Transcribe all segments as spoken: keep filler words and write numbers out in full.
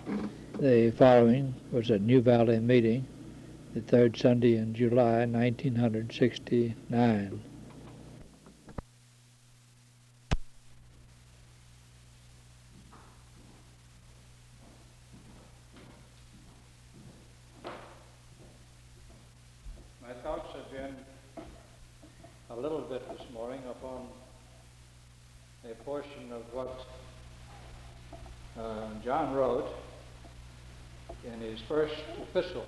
The following was a New Valley meeting, the third Sunday in July, nineteen sixty-nine. My thoughts have been a little bit this morning upon a portion of what uh, John wrote in his first epistle.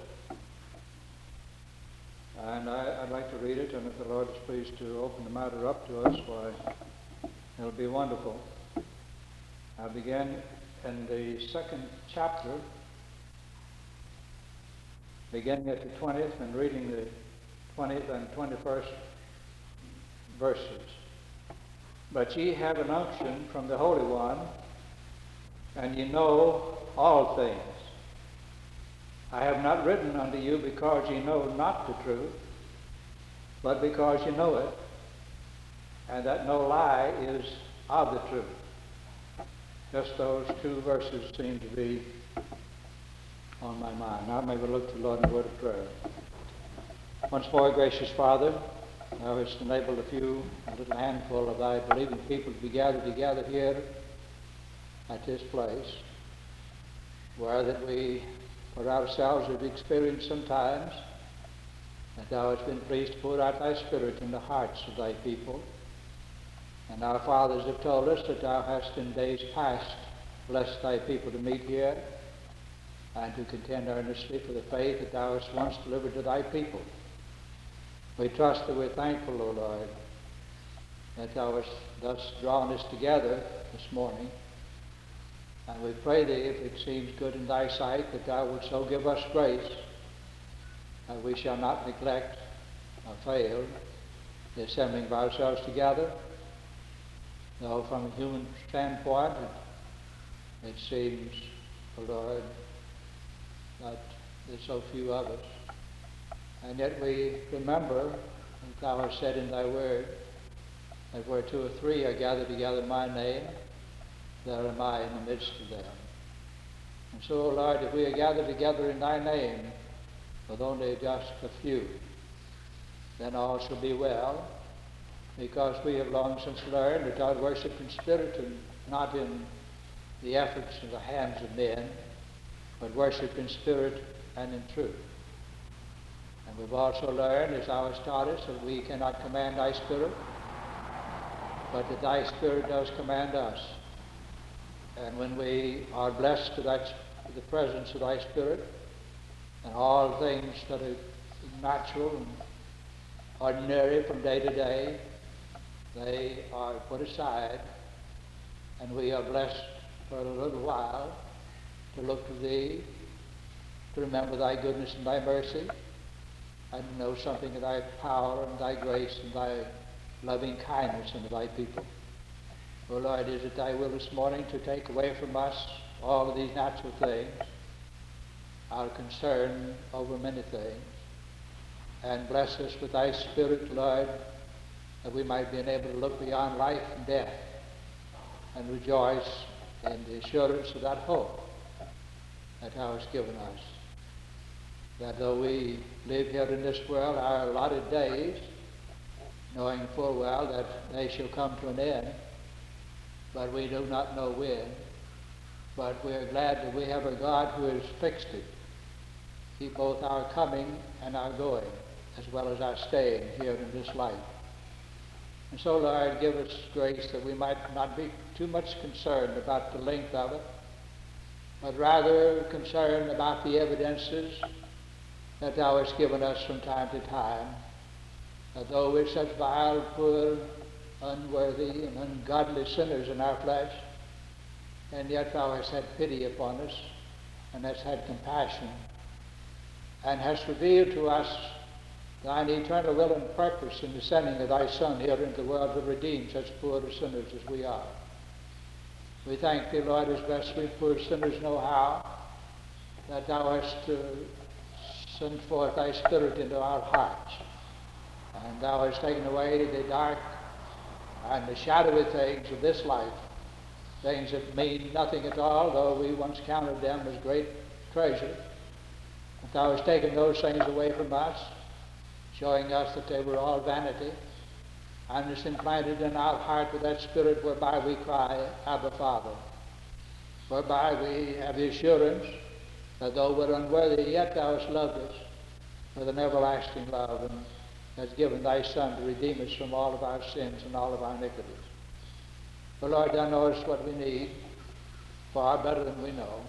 And I, I'd like to read it, and if the Lord is pleased to open the matter up to us, why, it'll be wonderful. I begin in the second chapter, beginning at the twentieth and reading the twentieth and twenty-first verses. But ye have an unction from the Holy One, and ye know all things. I have not written unto you because ye know not the truth, but because ye know it, and that no lie is of the truth. Just those two verses seem to be on my mind. Now may we look to the Lord in a word of prayer. Once more, gracious Father, thou hast enabled a few, a little handful of thy believing people to be gathered together here at this place, where that we for ourselves have experienced sometimes that thou hast been pleased to pour out thy Spirit in the hearts of thy people. And our fathers have told us that thou hast in days past blessed thy people to meet here and to contend earnestly for the faith that thou hast once delivered to thy people. We trust that we're thankful, O Lord, that thou hast thus drawn us together this morning. And we pray thee, if it seems good in thy sight, that thou wilt so give us grace that we shall not neglect or fail the assembling of ourselves together. Though from a human standpoint it, it seems, O Lord, that there's so few of us. And yet we remember that thou hast said in thy word that where two or three are gathered together in my name, there am I in the midst of them. And so, O Lord, if we are gathered together in thy name with only just a few, then all shall be well, because we have long since learned that thou worship in spirit and not in the efforts of the hands of men, but worship in spirit and in truth. And we've also learned, as thou hast taught us, that we cannot command thy Spirit, but that thy Spirit does command us. And when we are blessed with, that, with the presence of thy Spirit, and all things that are natural and ordinary from day to day, they are put aside, and we are blessed for a little while to look to thee, to remember thy goodness and thy mercy, and to know something of thy power and thy grace and thy loving kindness unto thy people. O Lord, is it thy will this morning to take away from us all of these natural things, our concern over many things, and bless us with thy Spirit, Lord, that we might be enabled to look beyond life and death and rejoice in the assurance of that hope that thou hast given us. That though we live here in this world our allotted days, knowing full well that they shall come to an end, but we do not know when, but we are glad that we have a God who has fixed it, keep both our coming and our going, as well as our staying here in this life. And so, Lord, give us grace that we might not be too much concerned about the length of it, but rather concerned about the evidences that thou hast given us from time to time, that though we're such vile, poor, unworthy, and ungodly sinners in our flesh, and yet thou hast had pity upon us, and hast had compassion, and hast revealed to us thine eternal will and purpose in the sending of thy Son here into the world to redeem such poor sinners as we are. We thank thee, Lord, as best we poor sinners know how, that thou hast uh, sent forth thy Spirit into our hearts, and thou hast taken away the dark and the shadowy things of this life, things that mean nothing at all, though we once counted them as great treasure. But thou hast taken those things away from us, showing us that they were all vanity, and hast implanted in our heart with that Spirit whereby we cry, Abba, Father, whereby we have the assurance that though we're unworthy, yet thou hast loved us with an everlasting love, and hast given thy Son to redeem us from all of our sins and all of our iniquities. But Lord, thou knowest what we need far better than we know.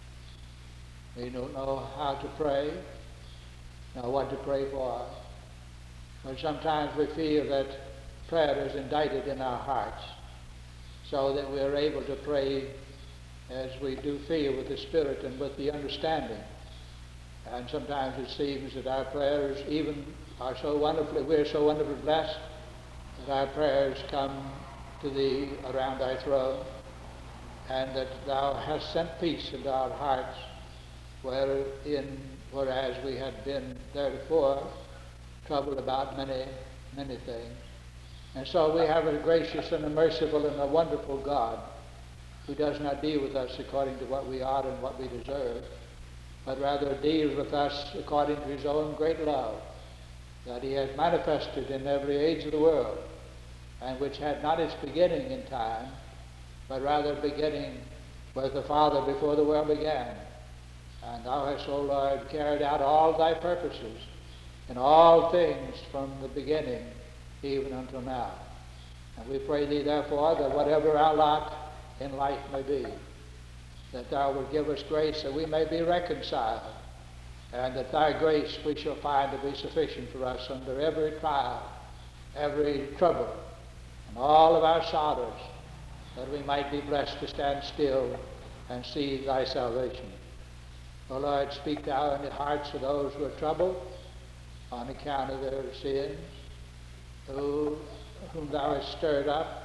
We don't know how to pray, nor what to pray for. But sometimes we feel that prayer is indicted in our hearts, so that we are able to pray as we do feel with the Spirit and with the understanding. And sometimes it seems that our prayers even are so wonderfully, we're so wonderfully blessed that our prayers come to thee around thy throne, and that thou hast sent peace into our hearts, wherein, whereas we had been theretofore troubled about many, many things. And so we have a gracious and a merciful and a wonderful God who does not deal with us according to what we are and what we deserve, but rather deals with us according to his own great love that he has manifested in every age of the world, and which had not its beginning in time, but rather beginning with the Father before the world began. And thou hast, O Lord, carried out all thy purposes in all things from the beginning even until now. And we pray thee, therefore, that whatever our lot in life may be, that thou wilt give us grace that we may be reconciled, and that thy grace we shall find to be sufficient for us under every trial, every trouble, and all of our sorrows, that we might be blessed to stand still and see thy salvation. O Lord, speak thou in the hearts of those who are troubled on account of their sins, who, whom thou hast stirred up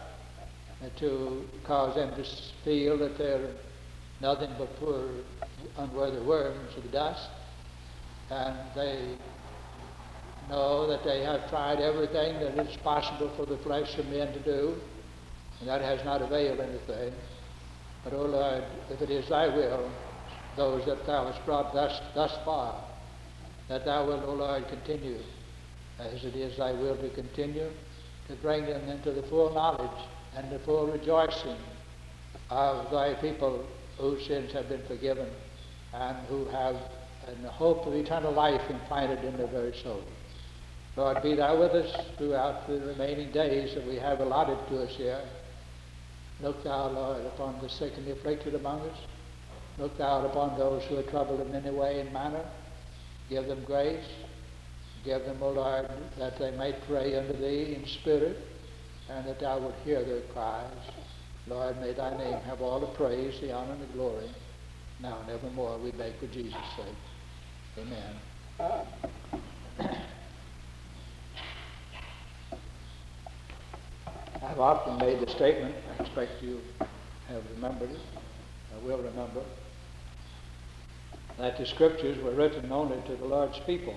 to cause them to feel that they're nothing but poor, unworthy worms of the dust, and they know that they have tried everything that is possible for the flesh of men to do, and that has not availed anything. But, O Lord, if it is thy will, those that thou hast brought thus, thus far, that thou wilt, O Lord, continue, as it is thy will to continue, to bring them into the full knowledge and the full rejoicing of thy people whose sins have been forgiven and who have a hope of eternal life implanted in their very soul. Lord, be thou with us throughout the remaining days that we have allotted to us here. Look thou, Lord, upon the sick and the afflicted among us. Look thou upon those who are troubled in any way and manner. Give them grace. Give them, O Lord, that they may pray unto thee in spirit, and that thou wilt hear their cries. Lord, may thy name have all the praise, the honor, and the glory, now and evermore, we beg for Jesus' sake. Amen. I've often made the statement, I expect you have remembered it, or will remember, that the scriptures were written only to the Lord's people,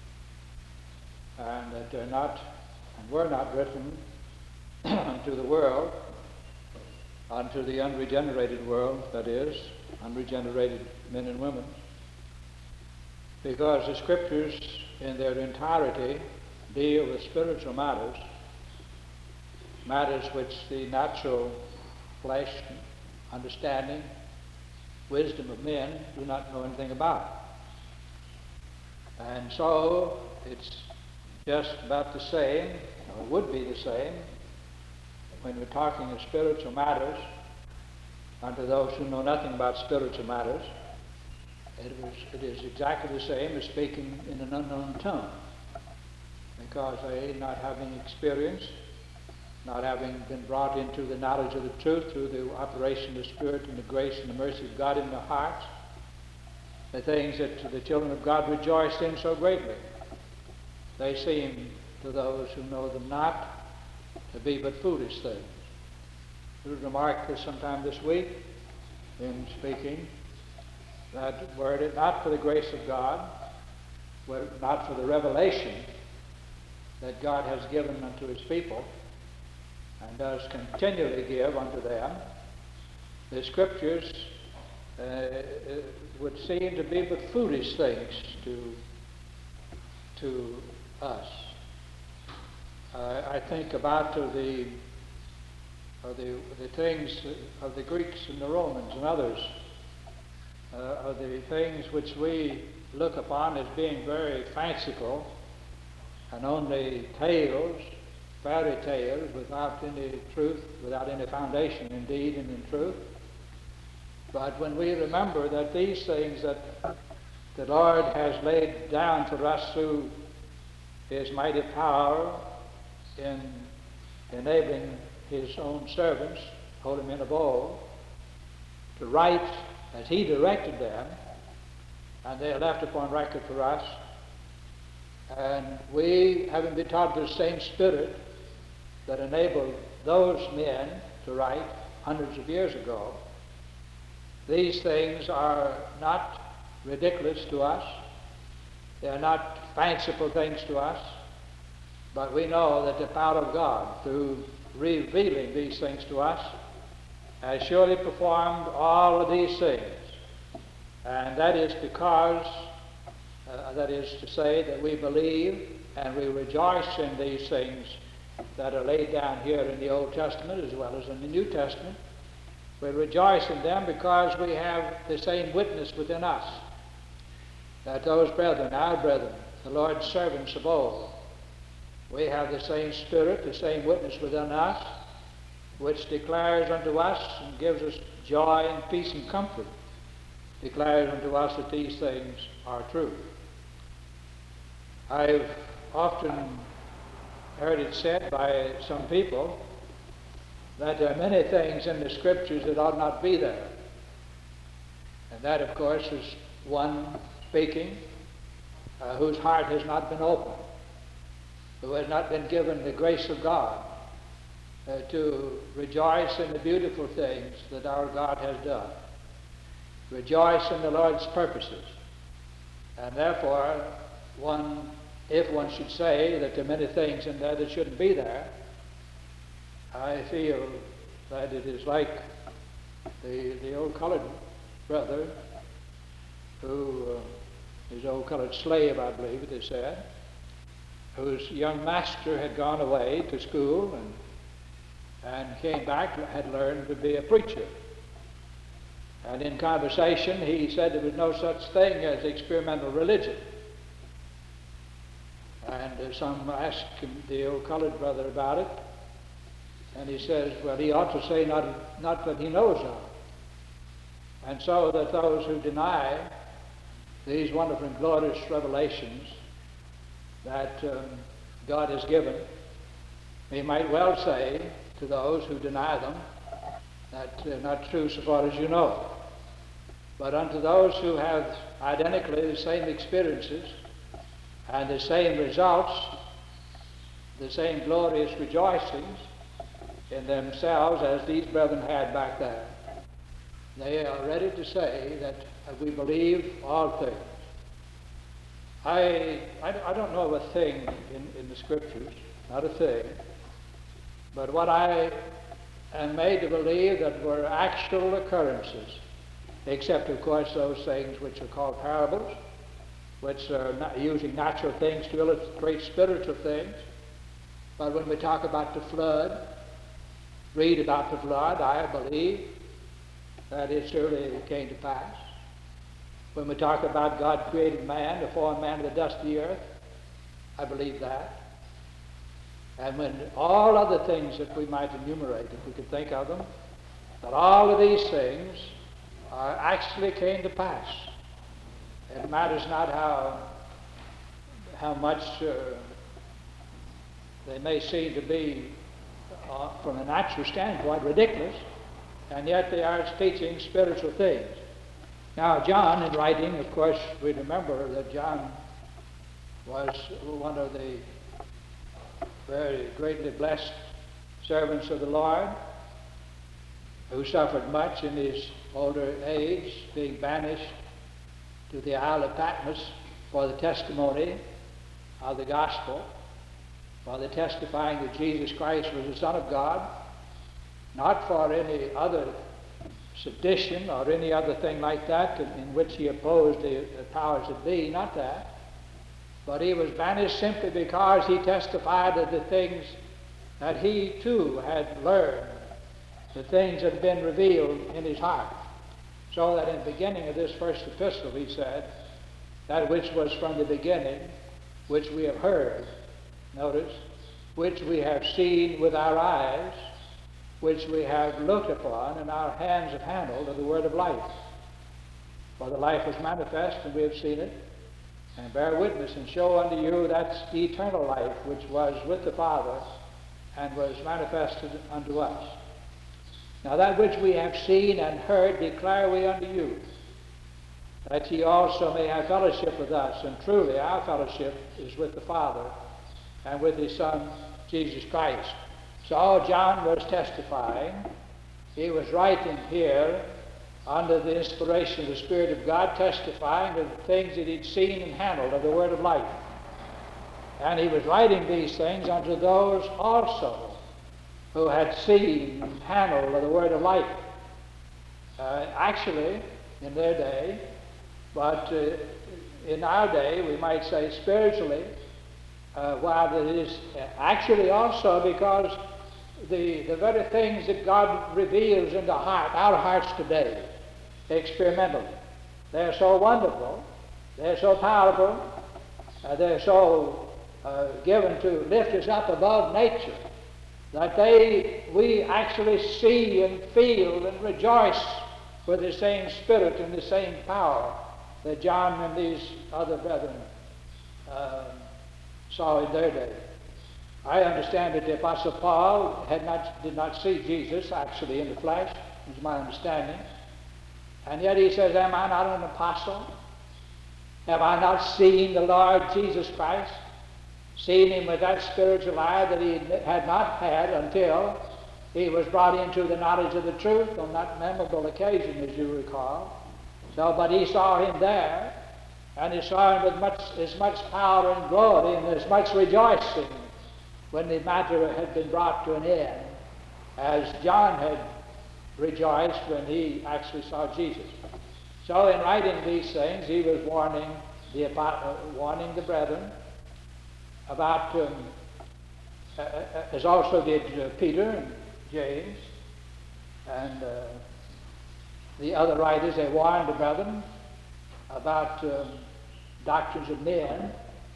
and that they're not, and were not written unto the world, unto the unregenerated world, that is, unregenerated men and women, because the scriptures in their entirety deal with spiritual matters, matters which the natural flesh, understanding, wisdom of men do not know anything about. And so it's just about the same, or would be the same, when we're talking of spiritual matters unto those who know nothing about spiritual matters. It is, it is exactly the same as speaking in an unknown tongue, because they, not having experience, not having been brought into the knowledge of the truth through the operation of the Spirit and the grace and the mercy of God in their hearts, the things that the children of God rejoice in so greatly, they seem to those who know them not to be but foolish things. We remarked this sometime this week in speaking that were it not for the grace of God, were it not for the revelation that God has given unto his people and does continually give unto them, the Scriptures uh, would seem to be but foolish things to, to us. Uh, I think about uh, the, uh, the, the things of the Greeks and the Romans and others, uh, of the things which we look upon as being very fanciful and only tales, fairy tales, without any truth, without any foundation indeed and in truth. But when we remember that these things that the Lord has laid down for us through His mighty power in enabling His own servants, holy men of old, to write as He directed them, and they are left upon record for us, and we, having been taught the same Spirit that enabled those men to write hundreds of years ago, these things are not ridiculous to us. They are not fanciful things to us, but we know that the power of God, through revealing these things to us, has surely performed all of these things. And that is because, uh, that is to say, that we believe and we rejoice in these things that are laid down here in the Old Testament as well as in the New Testament. We rejoice in them because we have the same witness within us, that those brethren, our brethren, the Lord's servants of old, we have the same Spirit, the same witness within us, which declares unto us and gives us joy and peace and comfort, declares unto us that these things are true. I've often heard it said by some people that there are many things in the Scriptures that ought not be there. And that, of course, is one speaking uh, whose heart has not been opened, who has not been given the grace of God uh, to rejoice in the beautiful things that our God has done, rejoice in the Lord's purposes. And therefore, one, if one should say that there are many things in there that shouldn't be there, I feel that it is like the, the old colored brother who, uh, his old colored slave, I believe they said, whose young master had gone away to school and, and came back, had learned to be a preacher. And in conversation, he said there was no such thing as experimental religion. And uh, some asked him, the old colored brother, about it. And he says, well, he ought to say not, not that he knows of. And so that those who deny these wonderful and glorious revelations that um, God has given, he might well say to those who deny them that they're not true so far as you know. But unto those who have identically the same experiences and the same results, the same glorious rejoicings in themselves as these brethren had back there, they are ready to say that we believe all things. I, I, I don't know of a thing in, in the Scriptures, not a thing, but what I am made to believe that were actual occurrences, except of course those things which are called parables, which are not using natural things to illustrate spiritual things. But when we talk about the flood, read about the flood, I believe that it surely came to pass. When we talk about God creating man, the form man of the dust of the earth, I believe that. And when all other things that we might enumerate, if we could think of them, that all of these things are actually came to pass. It matters not how, how much uh, they may seem to be, uh, from a natural standpoint, ridiculous, and yet they are teaching spiritual things. Now, John, in writing, of course, we remember that John was one of the very greatly blessed servants of the Lord, who suffered much in his older age, being banished to the Isle of Patmos for the testimony of the gospel, for the testifying that Jesus Christ was the Son of God, not for any other sedition or any other thing like that in, in which he opposed the, the powers that be, not that. But he was banished simply because he testified of the things that he too had learned, the things that had been revealed in his heart. So that in the beginning of this first epistle he said, that which was from the beginning, which we have heard, notice, which we have seen with our eyes, which we have looked upon, and our hands have handled of the word of life. For the life was manifest, and we have seen it, and bear witness, and show unto you that's the eternal life, which was with the Father, and was manifested unto us. Now that which we have seen and heard declare we unto you, that ye also may have fellowship with us. And truly our fellowship is with the Father and with his Son, Jesus Christ. So John was testifying. He was writing here under the inspiration of the Spirit of God, testifying of the things that he'd seen and handled of the word of life. And he was writing these things unto those also who had seen and handled of the word of life. Uh, actually, in their day, but uh, in our day, we might say spiritually, uh, while it is actually also because the, the very things that God reveals in the heart, our hearts today, experimentally, they're so wonderful, they're so powerful, uh, they're so uh, given to lift us up above nature, that they, we actually see and feel and rejoice with the same spirit and the same power that John and these other brethren uh, saw in their day. I understand that the Apostle Paul had not, did not see Jesus actually in the flesh, is my understanding. And yet he says, am I not an apostle? Have I not seen the Lord Jesus Christ? Seen him with that spiritual eye that he had not had until he was brought into the knowledge of the truth on that memorable occasion, as you recall. So, but he saw him there, and he saw him with much, as much power and glory and as much rejoicing when the matter had been brought to an end, as John had rejoiced when he actually saw Jesus. So in writing these things, he was warning the, uh, warning the brethren about, um, uh, uh, as also did uh, Peter and James and uh, the other writers. They warned the brethren about um, doctrines of men.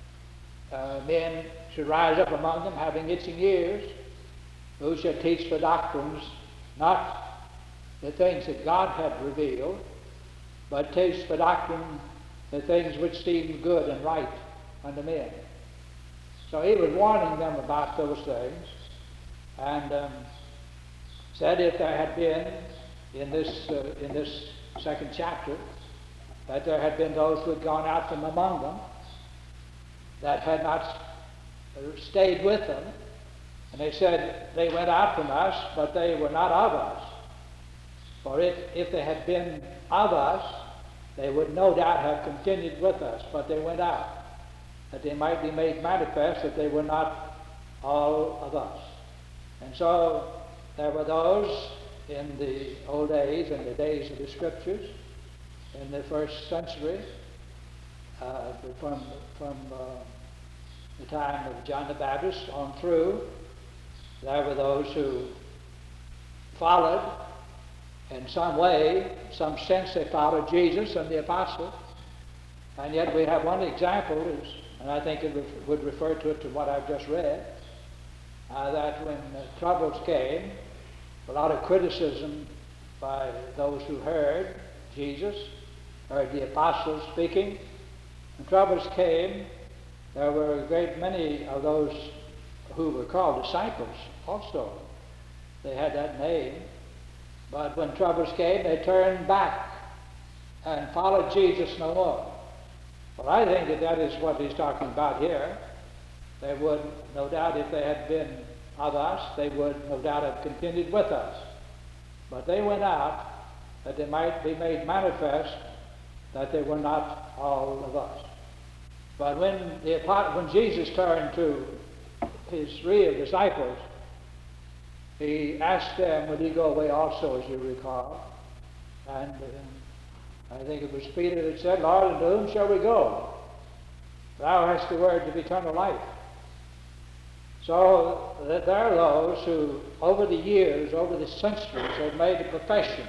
Uh, men should rise up among them having itching ears, who should teach the doctrines, not the things that God had revealed, but teach the doctrine, the things which seem good and right unto men. So he was warning them about those things, and um, said if there had been in this uh, in this second chapter that there had been those who had gone out from among them that had not stayed with them, and they said they went out from us, but they were not of us. For if, if they had been of us, they would no doubt have continued with us, but they went out, that they might be made manifest that they were not all of us. And so there were those in the old days, in the days of the Scriptures, in the first century, uh, from, from uh, the time of John the Baptist on through, there were those who followed in some way, some sense they followed Jesus and the apostles. And yet we have one example, is, and I think it ref- would refer to it to what I've just read, uh, that when the troubles came, a lot of criticism by those who heard Jesus, heard the apostles speaking. When troubles came, there were a great many of those who were called disciples also. They had that name. But when troubles came, they turned back and followed Jesus no more. Well, I think that that is what he's talking about here. They would, no doubt, if they had been of us, they would no doubt have continued with us. But they went out that they might be made manifest that they were not all of us. But when, the, when Jesus turned to his real disciples, he asked them, would he go away also, as you recall? And uh, I think it was Peter that said, Lord, unto whom shall we go? Thou hast the words of eternal life. So that there are those who, over the years, over the centuries, have made a profession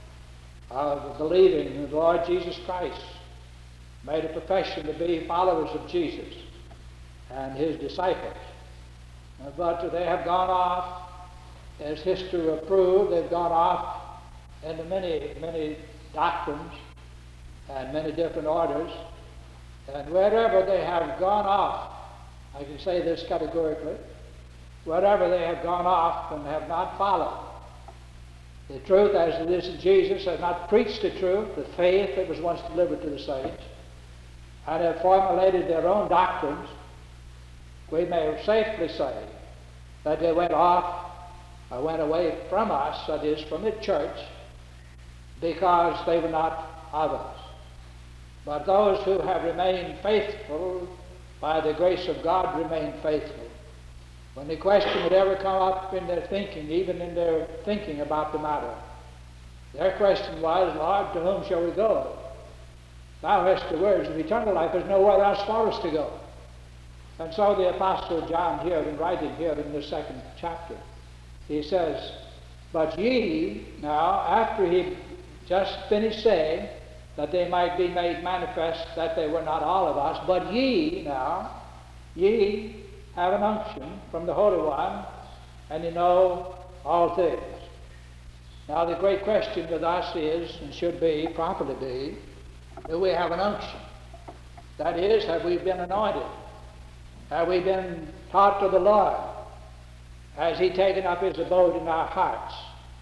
of believing in the Lord Jesus Christ, made a profession to be followers of Jesus and his disciples. Uh, But they have gone off, as history will prove, they've gone off into many, many doctrines and many different orders. And wherever they have gone off, I can say this categorically, wherever they have gone off and have not followed the truth as it is in Jesus, have not preached the truth, the faith that was once delivered to the saints, and have formulated their own doctrines, we may safely say that they went off, or went away from us, that is, from the church, because they were not of us. But those who have remained faithful, by the grace of God, remain faithful. When the question would ever come up in their thinking, even in their thinking about the matter, their question was, Lord, to whom shall we go? Thou hast the words of eternal life. There's nowhere else for us to go. And so the Apostle John here, in writing here in the second chapter, he says, but ye, now, after he just finished saying that they might be made manifest that they were not all of us, but ye, now, ye have an unction from the Holy One, and you know all things. Now the great question with us is, and should be, properly be, do we have an unction? That is, have we been anointed? Have we been taught of the Lord? Has he taken up his abode in our hearts?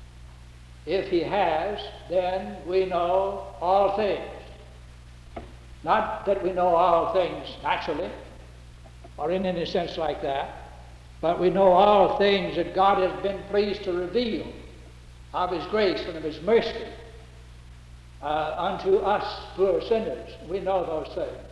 If he has, then we know all things. Not that we know all things naturally, or in any sense like that, but we know all things that God has been pleased to reveal of his grace and of his mercy uh, unto us poor sinners. We know those things.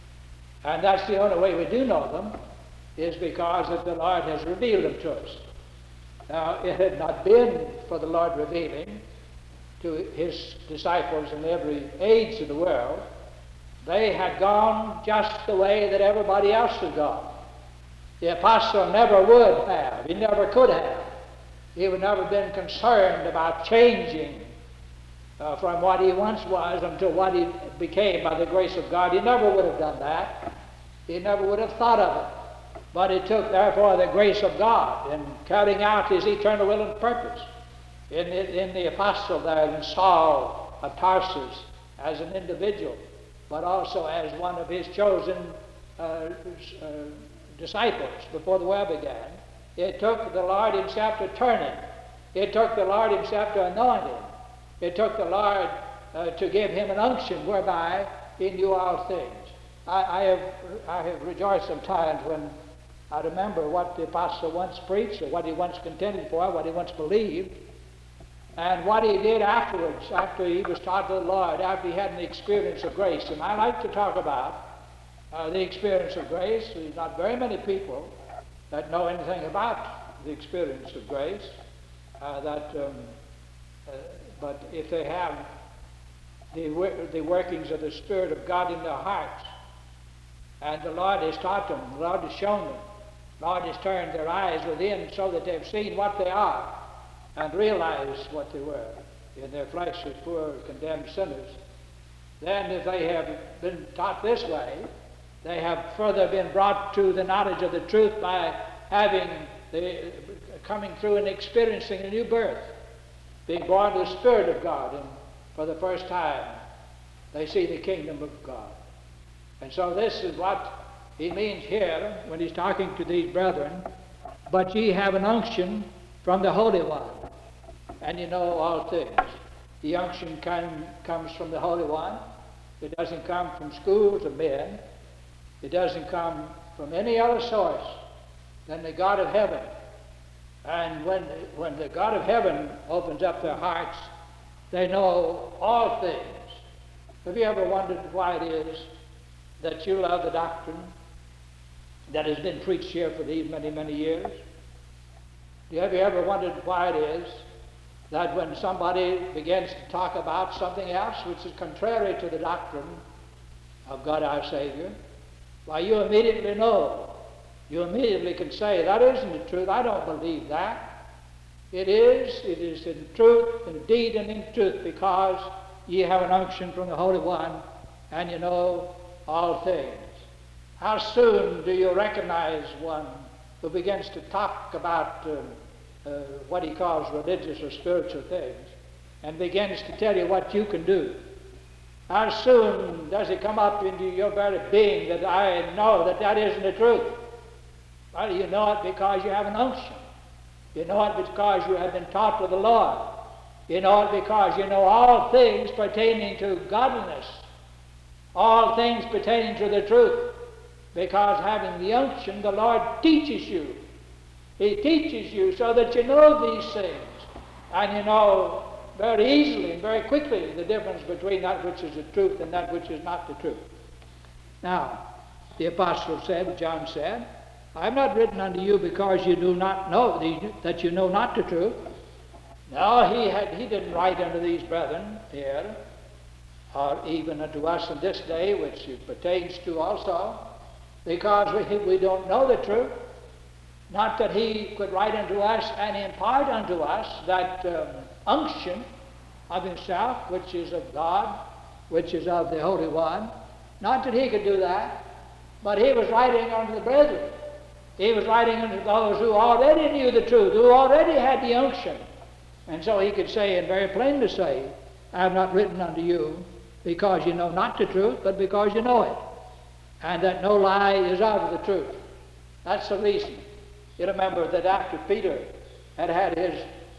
And that's the only way we do know them, is because that the Lord has revealed them to us. Now, it had not been for the Lord revealing to his disciples in every age of the world, they had gone just the way that everybody else had gone. The apostle never would have. He never could have. He would never been concerned about changing uh, from what he once was until what he became by the grace of God. He never would have done that. He never would have thought of it. But it took, therefore, the grace of God in carrying out his eternal will and purpose. In, in the apostle there, in Saul of Tarsus, as an individual, but also as one of his chosen uh, uh, disciples before the world began. It took the Lord himself to turn him. It took the Lord himself to anoint him. It took the Lord uh, to give him an unction whereby he knew all things. I, I, have, I have rejoiced sometimes when I remember what the apostle once preached, or what he once contended for, what he once believed, and what he did afterwards, after he was taught of the Lord, after he had an experience of grace. And I like to talk about uh, the experience of grace. There's not very many people that know anything about the experience of grace, uh, that, um, uh, but if they have the, the workings of the Spirit of God in their hearts, and the Lord has taught them, the Lord has shown them, the Lord has turned their eyes within so that they've seen what they are and realized what they were in their flesh as poor condemned sinners, then if they have been taught this way, they have further been brought to the knowledge of the truth by having the coming through and experiencing a new birth, being born of the Spirit of God, and for the first time they see the kingdom of God. And so this is what he means here when he's talking to these brethren. But ye have an unction from the Holy One, and you know all things. The unction come, comes from the Holy One. It doesn't come from schools of men. It doesn't come from any other source than the God of heaven. And when, when the God of heaven opens up their hearts, they know all things. Have you ever wondered why it is that you love the doctrine that has been preached here for these many, many years? Have you ever wondered why it is that when somebody begins to talk about something else which is contrary to the doctrine of God our Savior, why, you immediately know. You immediately can say, that isn't the truth. I don't believe that. It is. It is in truth, in deed and in truth, because ye have an unction from the Holy One, and you know all things. How soon do you recognize one who begins to talk about uh, uh, what he calls religious or spiritual things, and begins to tell you what you can do? How soon does it come up into your very being that I know that that isn't the truth? Well, you know it because you have an unction. You know it because you have been taught of the Lord. You know it because you know all things pertaining to godliness, all things pertaining to the truth. Because having the unction, the Lord teaches you. He teaches you so that you know these things. And you know very easily and very quickly the difference between that which is the truth and that which is not the truth. Now, the apostle said, John said, I have not written unto you because you do not know, the, that you know not the truth. No, he, had, he didn't write unto these brethren here, or even unto us in this day, which it pertains to also, because we, we don't know the truth. Not that he could write unto us and impart unto us that um, unction of himself, which is of God, which is of the Holy One. Not that he could do that, but he was writing unto the brethren. He was writing unto those who already knew the truth, who already had the unction. And so he could say, and very plainly say, I have not written unto you because you know not the truth, but because you know it, and that no lie is out of the truth. That's the reason. You remember that after Peter had had his,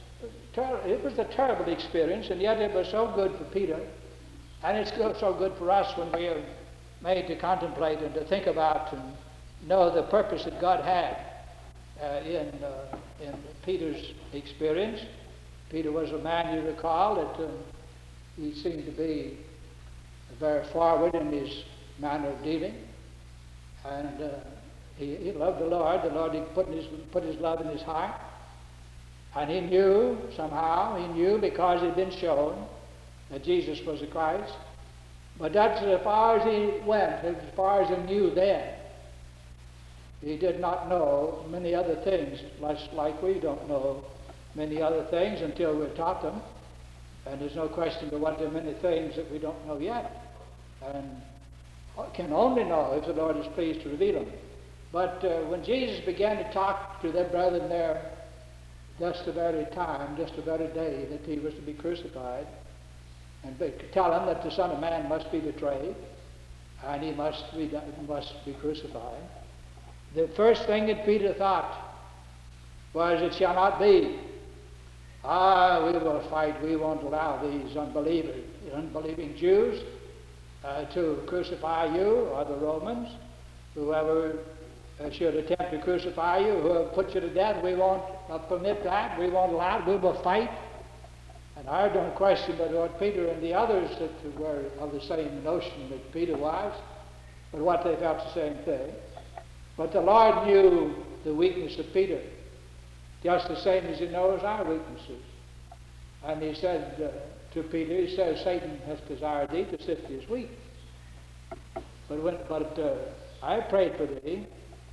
it was a terrible experience, and yet it was so good for Peter, and it's so good for us when we are made to contemplate and to think about and know the purpose that God had uh, in, uh, in Peter's experience. Peter was a man, you recall, that uh, he seemed to be very forward in his manner of dealing, and uh, he, he loved the Lord. The Lord had put his, put his love in his heart, and he knew somehow, he knew because he had been shown that Jesus was the Christ. But that's as far as he went, as far as he knew then. He did not know many other things, just like we don't know many other things until we're taught them. And there's no question but what there are many things that we don't know yet, and can only know if the Lord is pleased to reveal them. But uh, when Jesus began to talk to their brethren there, just the very time, just the very day that he was to be crucified, and be, tell them that the Son of Man must be betrayed, and he must be, must be crucified, the first thing that Peter thought was, it shall not be. Ah, we will fight. We won't allow these unbelievers, unbelieving Jews uh, to crucify you, or the Romans, whoever uh, should attempt to crucify you, who have put you to death. We won't uh, permit that. We won't allow it. We will fight. And I don't question but what Peter and the others that were of the same notion that Peter was, but what they felt the same thing. But the Lord knew the weakness of Peter, just the same as he knows our weaknesses. And he said uh, to Peter, he says, Satan has desired thee to sift thee as wheat. But, when, but uh, I prayed for thee,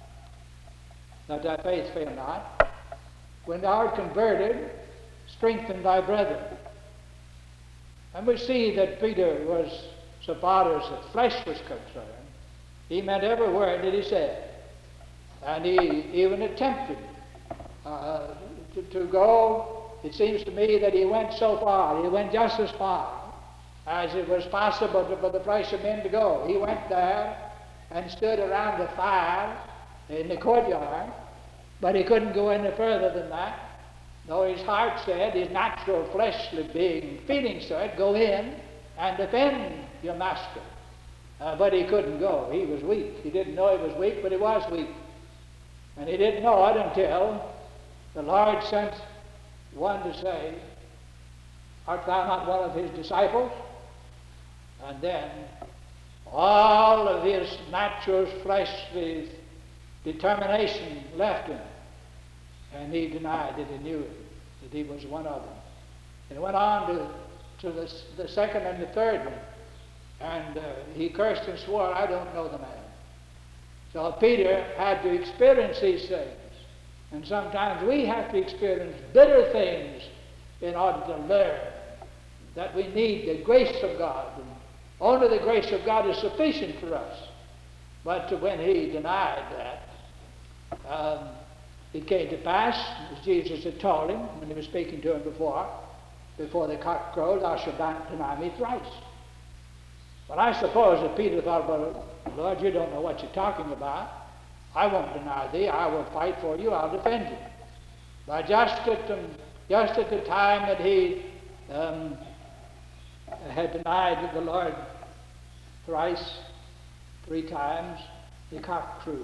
that thy faith fail not. When thou art converted, strengthen thy brethren. And we see that Peter was, so far as the flesh was concerned, he meant every word that he said. And he even attempted uh, to, to go, it seems to me that he went so far, he went just as far as it was possible to, for the flesh of men to go. He went there and stood around the fire in the courtyard, but he couldn't go any further than that. Though his heart said, his natural fleshly being, feeling said, go in and defend your master. Uh, but he couldn't go. He was weak. He didn't know he was weak, but he was weak. And he didn't know it until the Lord sent one to say, art thou not one of his disciples? And then all of his natural fleshly determination left him. And he denied that he knew it, that he was one of them. And went on to, to the, the second and the third one. And uh, he cursed and swore, I don't know the man. So Peter had to experience these things. And sometimes we have to experience bitter things in order to learn that we need the grace of God. And only the grace of God is sufficient for us. But when he denied that, um, it came to pass, as Jesus had told him when he was speaking to him before, before the cock crowed, thou shalt deny me thrice. But I suppose that Peter thought, well, Lord, you don't know what you're talking about. I won't deny thee. I will fight for you. I'll defend you. But just at the, just at the time that he um, had denied the Lord thrice, three times, the cock crew.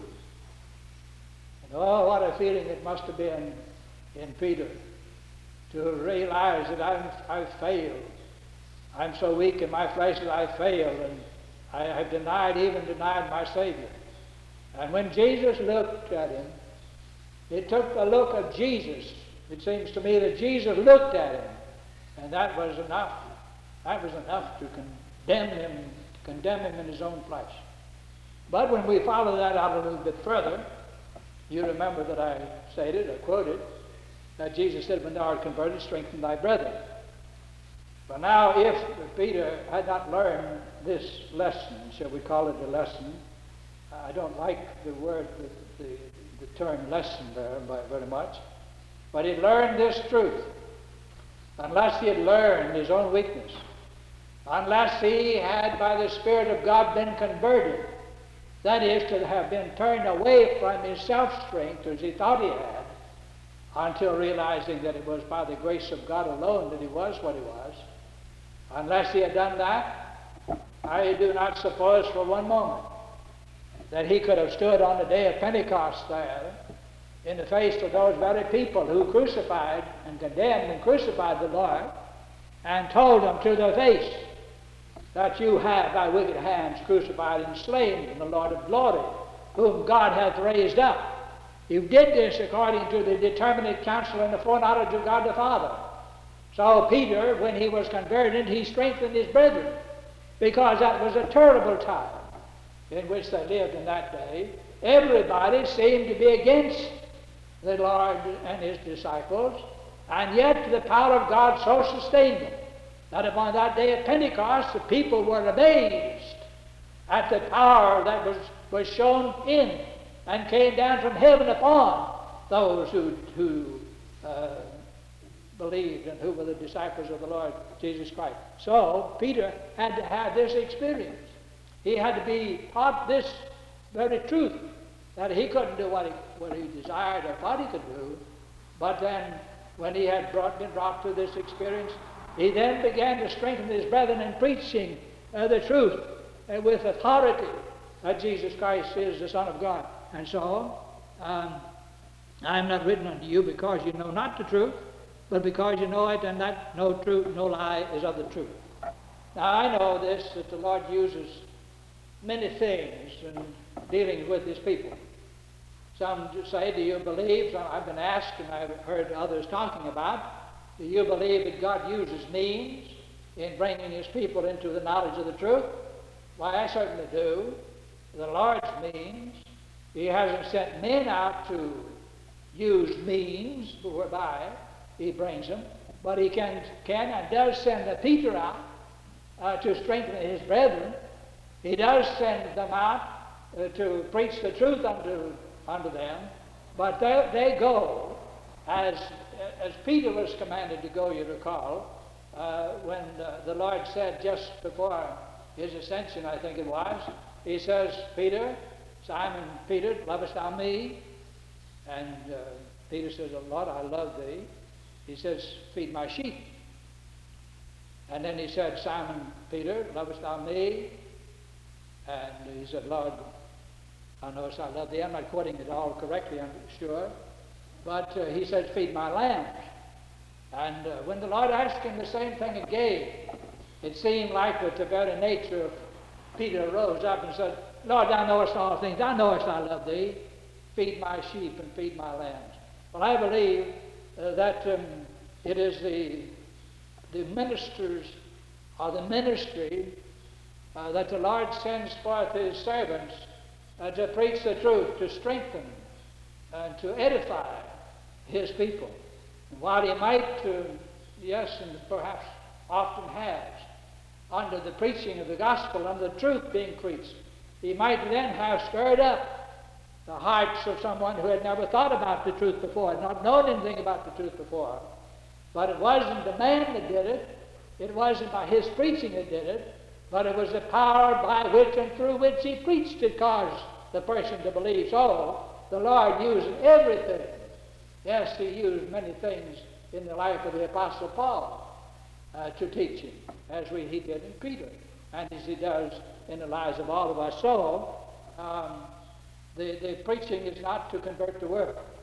And oh, what a feeling it must have been in Peter to realize that I'm, I've failed. I'm so weak in my flesh that I failed, and I have denied, even denied my Savior. And when Jesus looked at him, it took the look of Jesus. It seems to me that Jesus looked at him, and that was enough. That was enough to condemn him, condemn him in his own flesh. But when we follow that out a little bit further, you remember that I stated, I quoted, that Jesus said, when thou art converted, strengthen thy brethren. But now, if Peter had not learned this lesson, shall we call it a lesson? I don't like the word, the, the, the term lesson there very much. But he learned this truth. Unless he had learned his own weakness, unless he had by the Spirit of God been converted, that is, to have been turned away from his self-strength as he thought he had, until realizing that it was by the grace of God alone that he was what he was. Unless he had done that, I do not suppose for one moment that he could have stood on the day of Pentecost there in the face of those very people who crucified and condemned and crucified the Lord and told them to their face that you have by wicked hands crucified and slain the Lord of glory, whom God hath raised up. You did this according to the determinate counsel and the foreknowledge of God the Father. So Peter, when he was converted, he strengthened his brethren, because that was a terrible time in which they lived in that day. Everybody seemed to be against the Lord and his disciples, and yet the power of God so sustained them that upon that day of Pentecost the people were amazed at the power that was, was shown in and came down from heaven upon those who, who uh, believed and who were the disciples of the Lord Jesus Christ. So Peter had to have this experience. He had to be taught this very truth, that he couldn't do what he, what he desired or thought he could do. But then when he had brought, been brought to this experience, he then began to strengthen his brethren in preaching uh, the truth uh, with authority that Jesus Christ is the Son of God. And so, um, I am not written unto you because you know not the truth, but because you know it, and that no truth, no lie is of the truth. Now I know this, that the Lord uses many things in dealing with his people. Some say, do you believe, so I've been asked and I've heard others talking about, do you believe that God uses means in bringing his people into the knowledge of the truth? Why, I certainly do. The Lord's means. He hasn't sent men out to use means whereby he brings them, but he can, can and does send the Peter out uh, to strengthen his brethren. He does send them out uh, to preach the truth unto, unto them, but they, they go as, as Peter was commanded to go, you recall, uh, when uh, the Lord said just before his ascension, I think it was, he says, Peter, Simon Peter, lovest thou me? And uh, Peter says, oh, Lord, I love thee. He says, feed my sheep. And then he said, Simon Peter, lovest thou me? And he said, Lord, I know I love thee. I'm not quoting it all correctly, I'm sure. But uh, he said, feed my lambs. And uh, when the Lord asked him the same thing again, it seemed like that the very nature of Peter rose up and said, Lord, thou knowest all things. Thou knowest I love thee. Feed my sheep and feed my lambs. Well, I believe uh, that um, it is the the ministers or the ministry uh, that the Lord sends forth his servants uh, to preach the truth, to strengthen and to edify his people. And while he might, uh, yes, and perhaps often has, under the preaching of the gospel and the truth being preached, he might then have stirred up the hearts of someone who had never thought about the truth before, had not known anything about the truth before. But it wasn't the man that did it, it wasn't by his preaching that did it, but it was the power by which and through which he preached that caused the person to believe. So the Lord used everything. Yes, he used many things in the life of the Apostle Paul uh, to teach him, as we, he did in Peter, and as he does in the lives of all of us. So um, the, the preaching is not to convert the world.